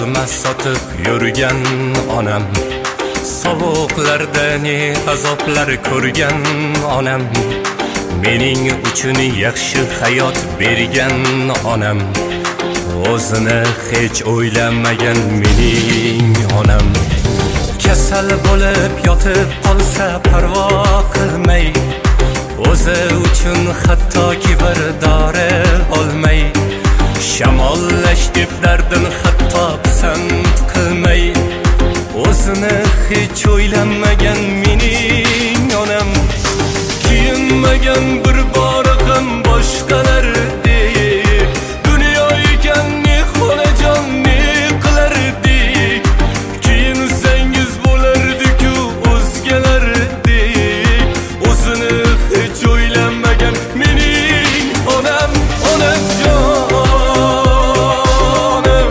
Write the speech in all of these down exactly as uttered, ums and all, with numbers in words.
olma sotib yurgan onam, sovuqlarda ne azoblar ko'rgan onam, mening uchun yaxshi hayot bergan onam, o'zini hech o'ylamagan mening onam. Kasal bo'lib yotib qolsa parvo qilmay, o'zi uchun hattoki bir dori olmay, shamollash deb dardin hatto pisand qilmay, o'zini hech o'ylamagan mening onam. Kiyinmagan bir bora ham boshqalardek, dunyo ekan ne xonajon ne qilardik, kiyinsangiz bo'lardi-ku o'zgalardek, o'zini hech o'ylamagan mening onam. Onajonim,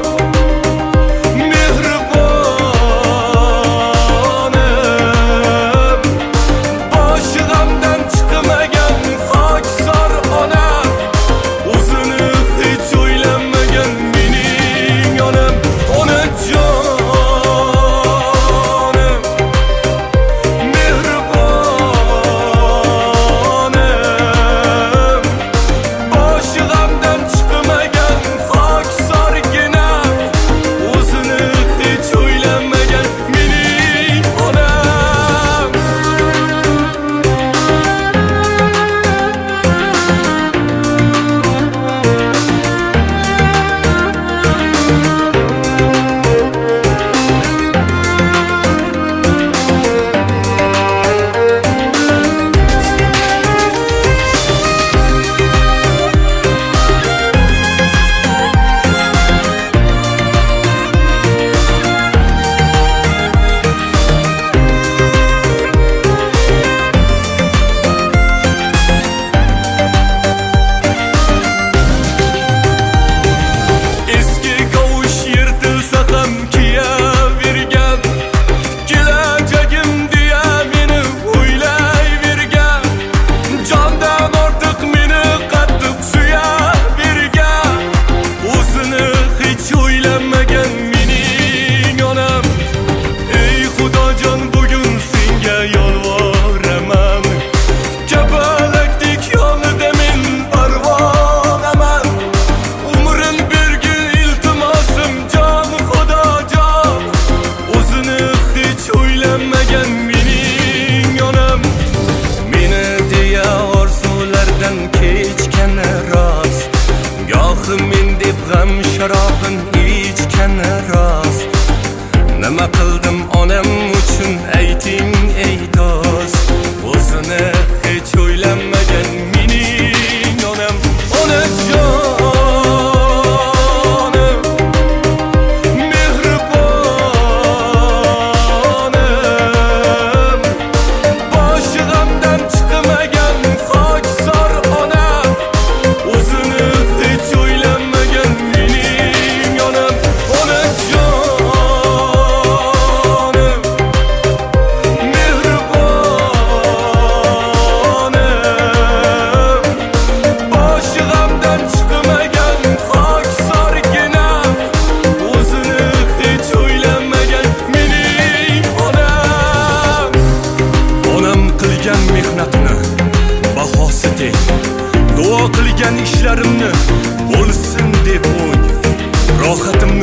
mehribonim, boshi g'amdan chiqmagan xokisor onam, o'zini hech o'ylamagan mening onam. Onajonim, mehribonim, boshi g'amdan chiqmagan xokisorgina, o'zini hech o'ylamagan mening onam. Eski kavush yirtilsa ham kiyavergan, kelajagim deya meni o'ylayvergan, jondan ortiq meni qattiq suyavergan, o'zini hech o'ylamagan mening onam. Ey Xudojon, bugun senga yolvoraman, kapalakdek yonida men parvonaman, umrim bergin iltimosim jon Xudojon, o'zini hech o'ylamagan mening onam. Meni deya orzulardan kechgan rost, gohi men deb g'am sharobin ichgan rost. Nima qildim onam uchun ayting ey do'st, o'zini hech o'ylamagan mening onam. Onajonim, mehribonim, boshi g'amdan chiqmagan xokisor onam, o'zini hech o'ylamagan mening onam. Onajonim, mehribonim, boshi g'amdan chiqmagan xokisorgina, o'zini hech o'ylamagan mening onam. Onam qilgan mehnatini bahosi teng, duo qilgan ishlarimni bo'lsin deb o'y, rohatim